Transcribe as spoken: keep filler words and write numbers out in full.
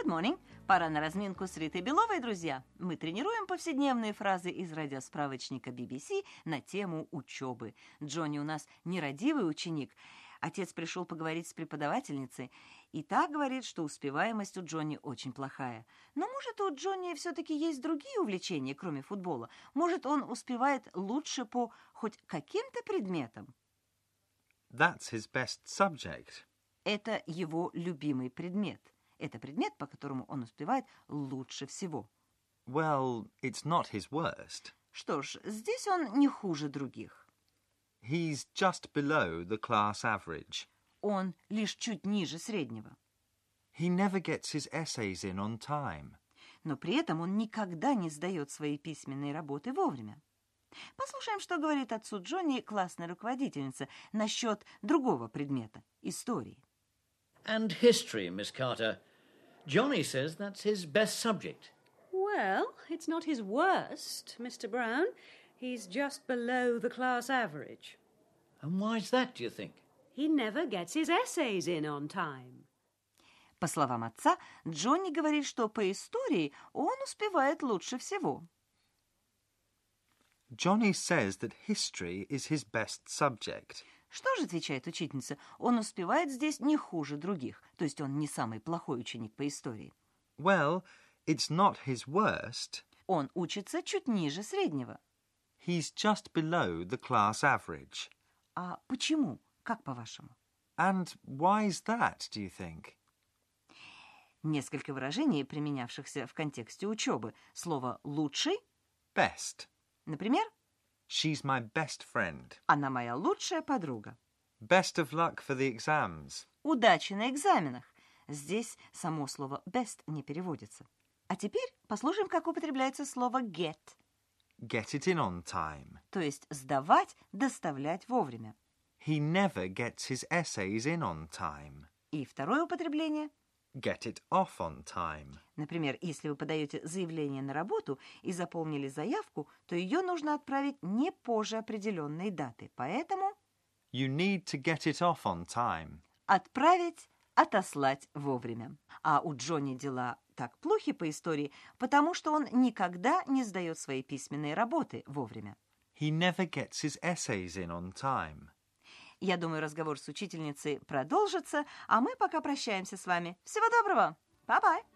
Good morning! Пора на разминку с Ритой Беловой, друзья. Мы тренируем повседневные фразы из радиосправочника би би си на тему учебы. Джонни у нас нерадивый ученик. Отец пришел поговорить с преподавательницей, и та говорит, что успеваемость у Джонни очень плохая. Но, может, у Джонни все-таки есть другие увлечения, кроме футбола? Может, он успевает лучше по хоть каким-то предметам? That's his best subject. Это его любимый предмет. Это предмет, по которому он успевает лучше всего. Well, it's not his worst. Что ж, здесь он не хуже других. He's just below the class average. Он лишь чуть ниже среднего. He never gets his essays in on time. Но при этом он никогда не сдает свои письменные работы вовремя. Послушаем, что говорит отцу Джонни классная руководительница насчет другого предмета – истории. And history, Miss Carter. Johnny says that's his best subject. Well, it's not his worst, Mister Brown. He's just below the class average. And why's that, do you think? He never gets his essays in on time. По словам отца, Джонни говорит, что по истории он успевает лучше всего. Johnny says that history is his best subject. Что же, отвечает учительница, он успевает здесь не хуже других, то есть он не самый плохой ученик по истории. Well, it's not his worst. Он учится чуть ниже среднего. He's just below the class average. А почему? Как по-вашему? And why's that, do you think? Несколько выражений, применявшихся в контексте учебы. Слово «лучший». Best. Например, She's my best friend. она моя лучшая подруга. Best of luck for the exams. Удачи на экзаменах. Здесь само слово best не переводится. А теперь послушаем, как употребляется слово get. Get it in on time. То есть сдавать, доставлять вовремя. He never gets his essays in on time. И второе употребление. Get it off on time. Например, если вы подаете заявление на работу и заполнили заявку, то ее нужно отправить не позже определенной даты. Поэтому You need to get it off on time. отправить, отослать вовремя. А у Джонни дела так плохи по истории, потому что он никогда не сдает свои письменные работы вовремя. He never gets his essays in on time. Я думаю, разговор с учительницей продолжится, а мы пока прощаемся с вами. Всего доброго! Bye-bye!